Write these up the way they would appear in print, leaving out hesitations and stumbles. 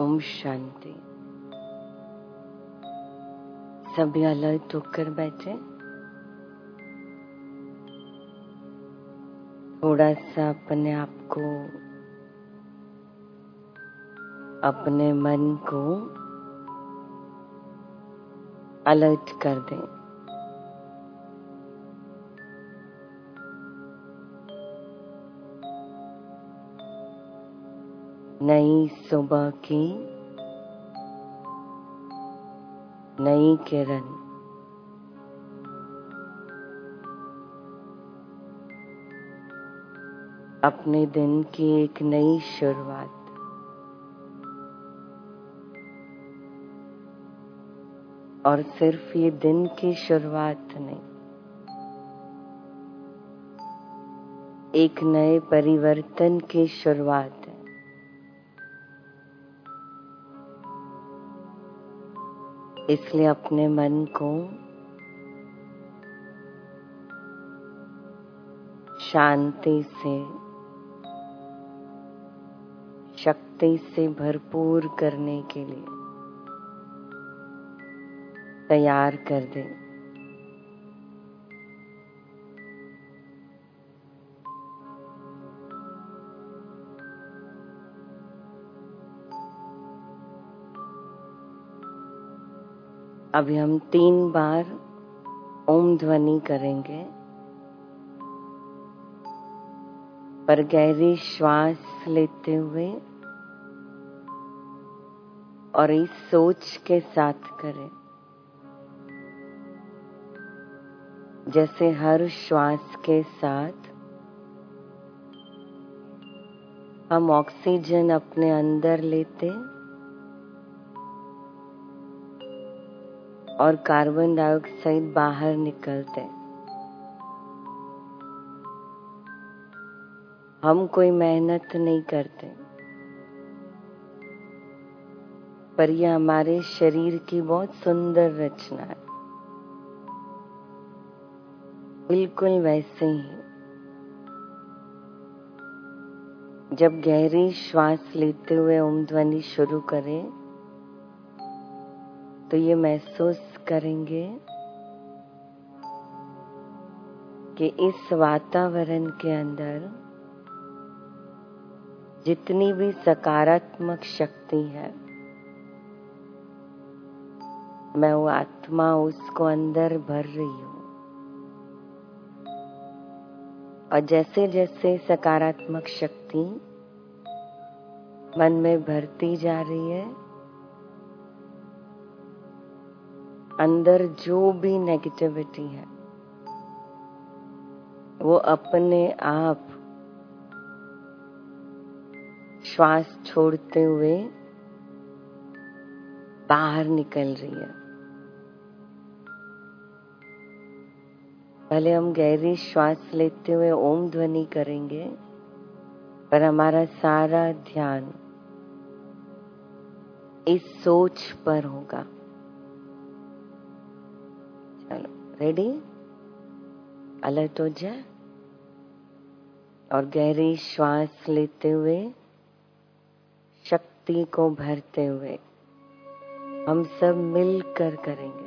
ओम शांति। सभी अलर्ट होकर बैठे। थोड़ा सा अपने आप को, अपने मन को अलर्ट कर दें। नई सुबह की नई किरण अपने दिन की एक नई शुरुआत। और सिर्फ ये दिन की शुरुआत नहीं, एक नए परिवर्तन की शुरुआत है। इसलिए अपने मन को शांति से, शक्ति से भरपूर करने के लिए तैयार कर दें। अभी हम 3 बार ओम ध्वनि करेंगे, पर गहरी श्वास लेते हुए और इस सोच के साथ करें, जैसे हर श्वास के साथ हम ऑक्सीजन अपने अंदर लेते और कार्बन डाइऑक्साइड बाहर निकलते। हम कोई मेहनत नहीं करते, पर यह हमारे शरीर की बहुत सुंदर रचना है। बिल्कुल वैसे ही जब गहरी श्वास लेते हुए ओम ध्वनि शुरू करें, तो ये महसूस करेंगे कि इस वातावरण के अंदर जितनी भी सकारात्मक शक्ति है, मैं वो आत्मा उसको अंदर भर रही हूँ। और जैसे जैसे सकारात्मक शक्ति मन में भरती जा रही है, अंदर जो भी नेगेटिविटी है वो अपने आप श्वास छोड़ते हुए बाहर निकल रही है। पहले हम गहरी श्वास लेते हुए ओम ध्वनि करेंगे, पर हमारा सारा ध्यान इस सोच पर होगा। चलो, रेडी? अलर्ट हो जाए और गहरी श्वास लेते हुए, शक्ति को भरते हुए हम सब मिलकर करेंगे।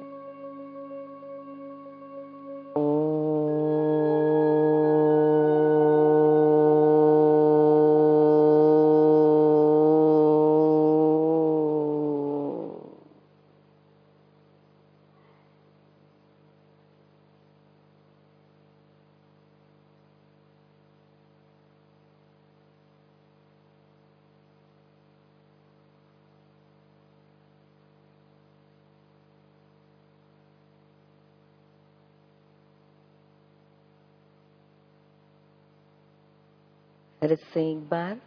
फिर से एक बार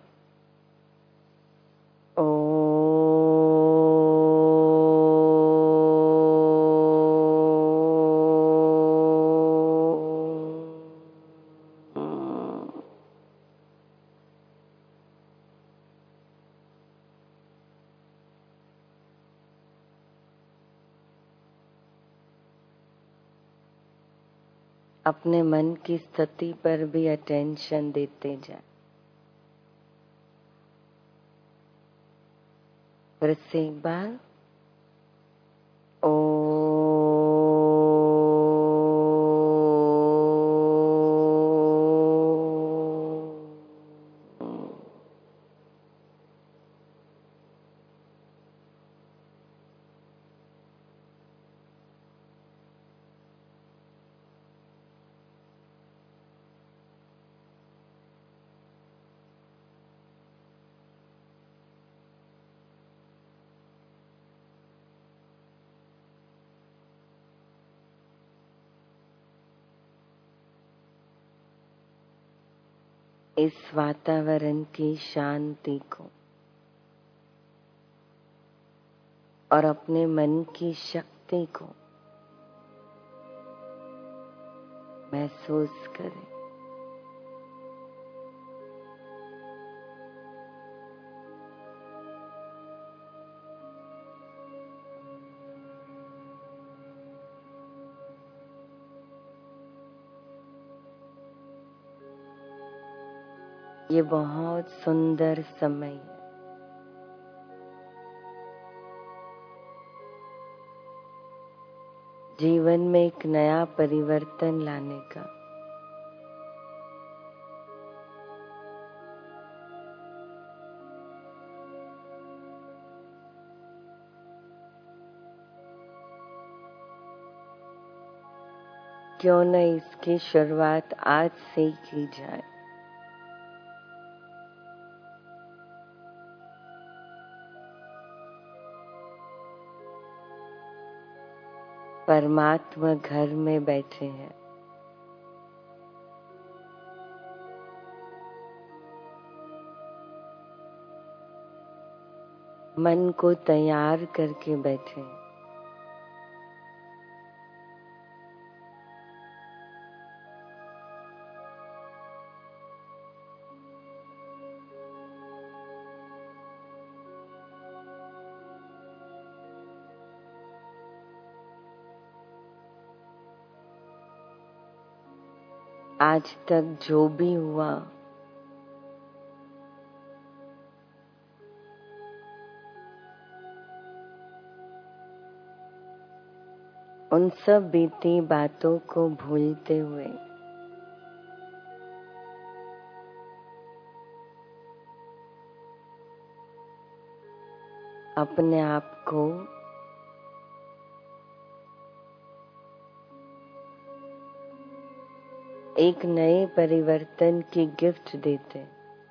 अपने मन की स्थिति पर भी अटेंशन देते जाए। फिर से एक बार ओ। इस वातावरण की शांति को और अपने मन की शक्ति को महसूस करें। ये बहुत सुंदर समय है। जीवन में एक नया परिवर्तन लाने का। क्यों न इसकी शुरुआत आज से ही की जाए। परमात्मा घर में बैठे हैं। मन को तैयार करके बैठे हैं। आज तक जो भी हुआ उन सब बीती बातों को भूलते हुए अपने आप को एक नए परिवर्तन की गिफ्ट देते।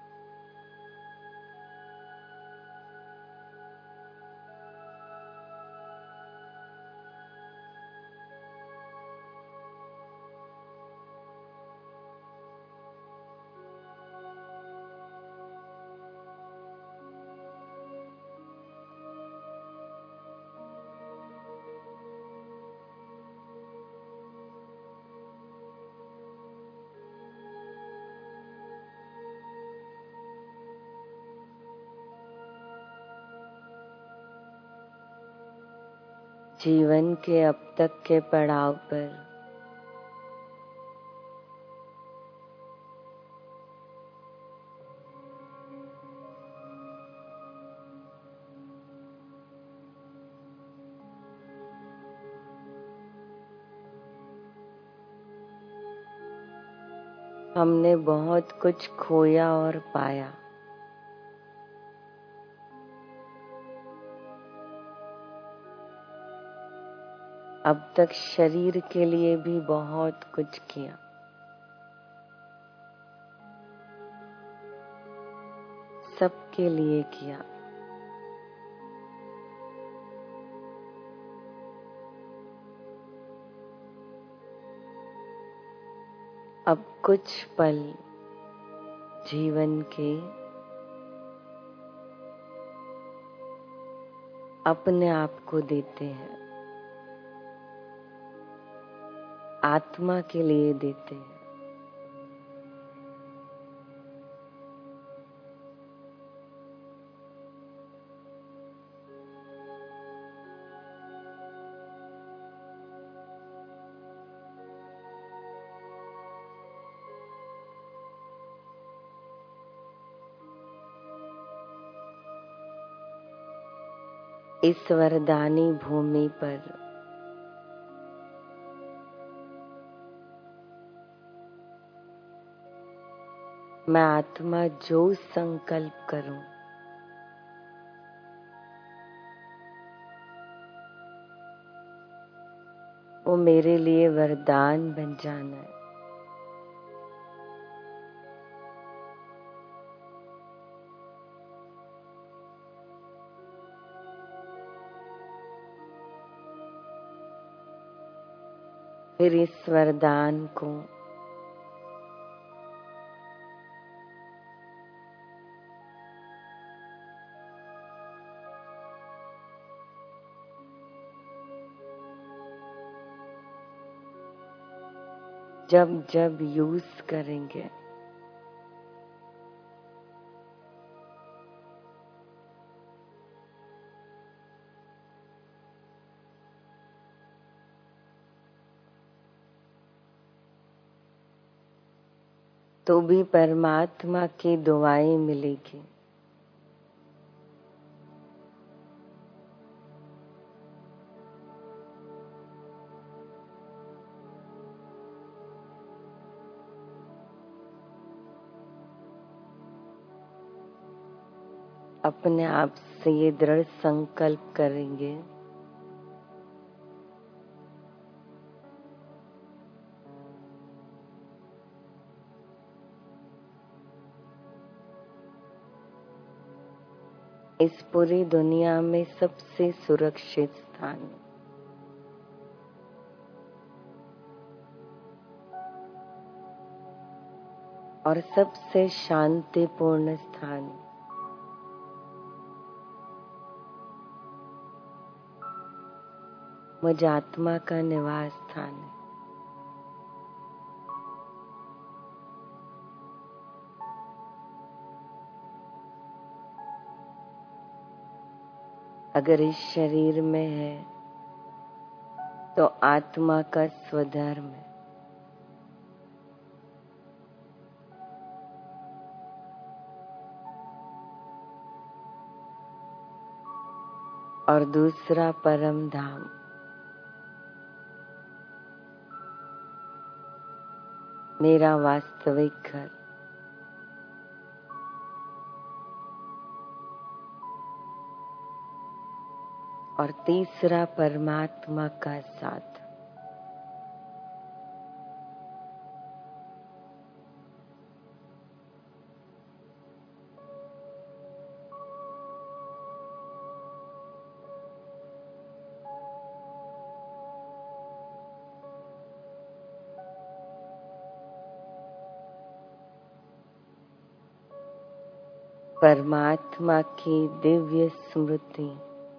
जीवन के अब तक के पड़ाव पर हमने बहुत कुछ खोया और पाया। अब तक शरीर के लिए भी बहुत कुछ किया। सबके लिए किया। अब कुछ पल जीवन के अपने आप को देते हैं। आत्मा के लिए देते हैं। इस वरदानी भूमि पर मैं आत्मा जो संकल्प करूं वो मेरे लिए वरदान बन जाना है। फिर इस वरदान को जब जब यूज करेंगे तो भी परमात्मा की दुआएं मिलेगी। अपने आप से ये दृढ़ संकल्प करेंगे इस पूरी दुनिया में सबसे सुरक्षित स्थान और सबसे शांतिपूर्ण स्थान मुझ आत्मा का निवास स्थान है। अगर इस शरीर में है तो आत्मा का स्वधर्म है। और दूसरा परम धाम मेरा वास्तविक घर। और तीसरा परमात्मा का साथ। परमात्मा की दिव्य स्मृति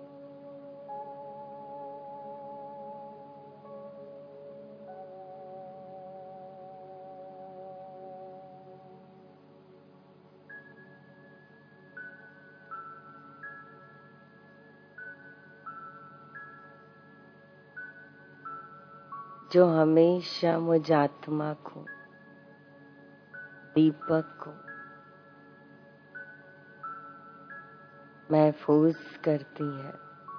जो हमेशा मुझ आत्मा को, दीपक को महफूज करती है।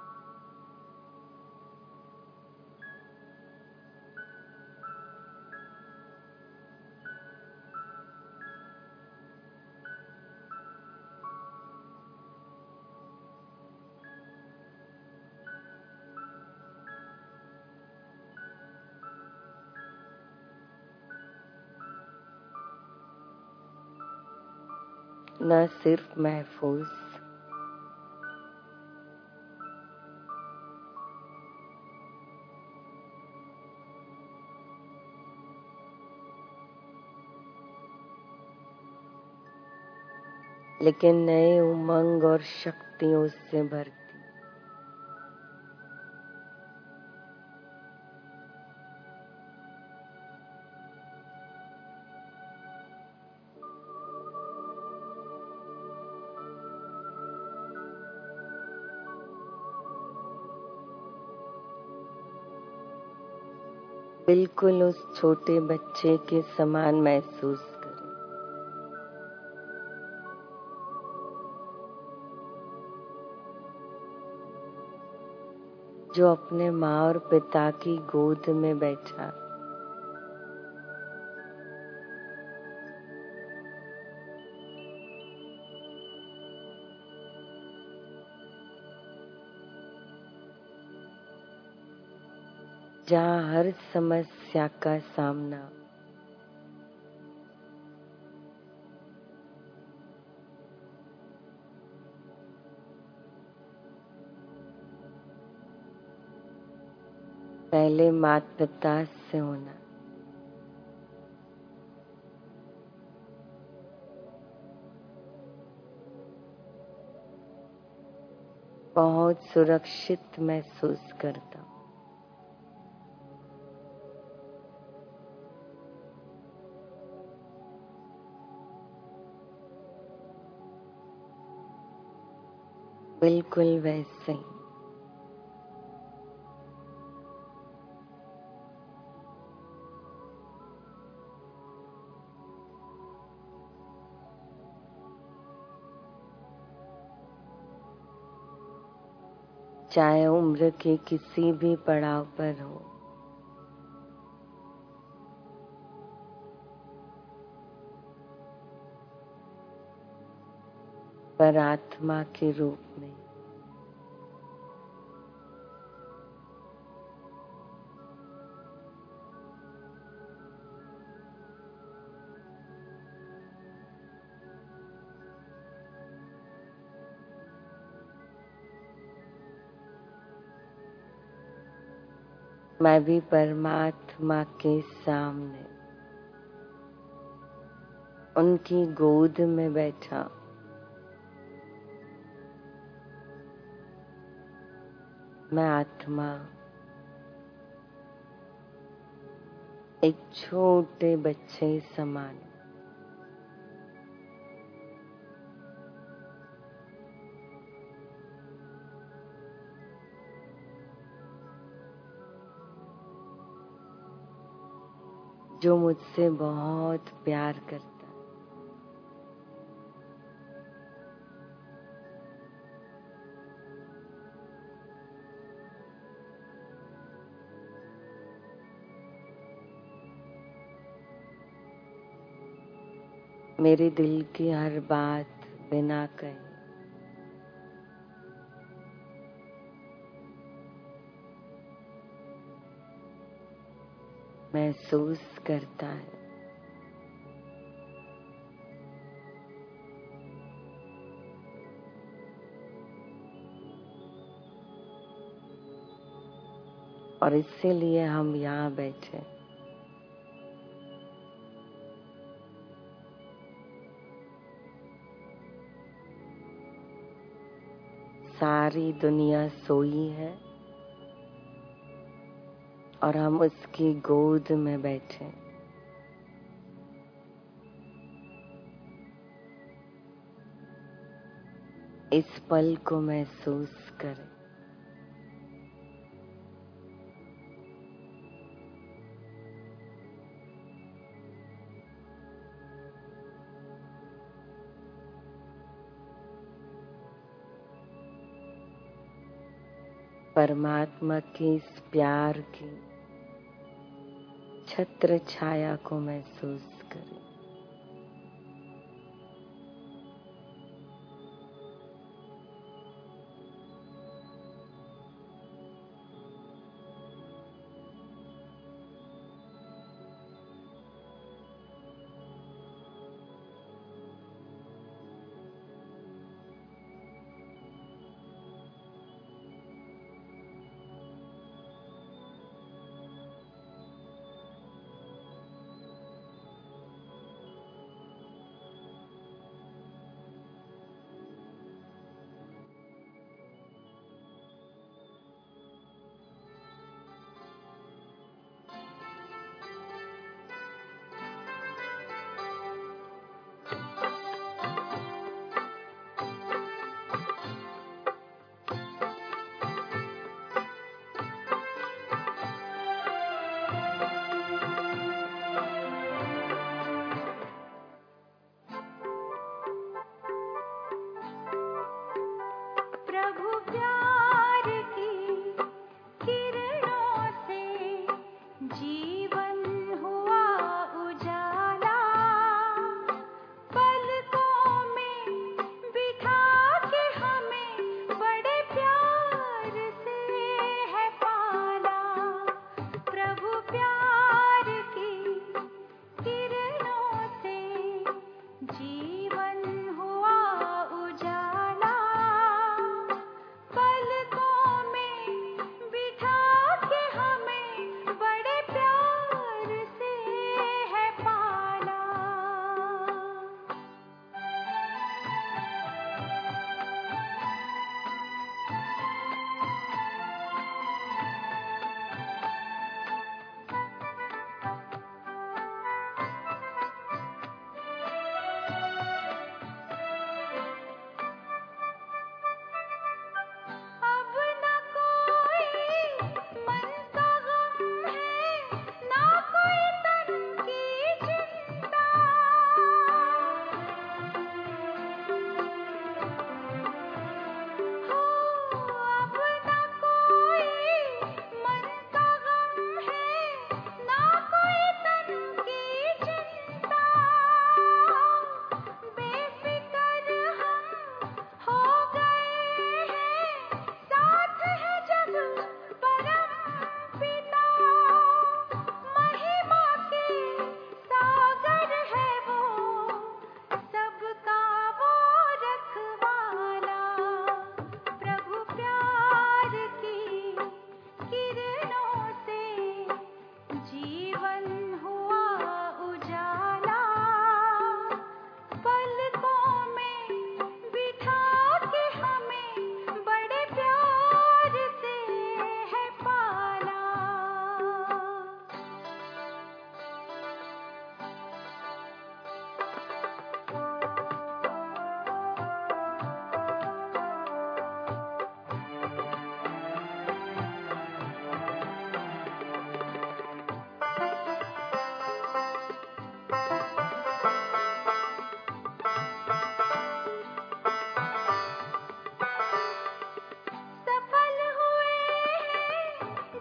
न सिर्फ महफूज लेकिन नए उमंग और शक्तियों से भरती। बिल्कुल उस छोटे बच्चे के समान महसूस करें। जो अपने माँ और पिता की गोद में बैठा, जहाँ हर समस्या का सामना पहले माता पिता से होना, बहुत सुरक्षित महसूस करता हूँ। बिल्कुल वैसे ही चाहे उम्र के किसी भी पड़ाव पर हो, पर आत्मा के रूप में मैं भी परमात्मा के सामने उनकी गोद में बैठा मैं आत्मा एक छोटे बच्चे समान, जो मुझसे बहुत प्यार करता, मेरे दिल की हर बात बिना कहे महसूस करता है। और इसीलिए हम यहाँ बैठे, सारी दुनिया सोई है और हम उसकी गोद में बैठे। इस पल को महसूस करें। परमात्मा की इस प्यार की छत्र छाया को महसूस करें।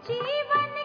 जीवन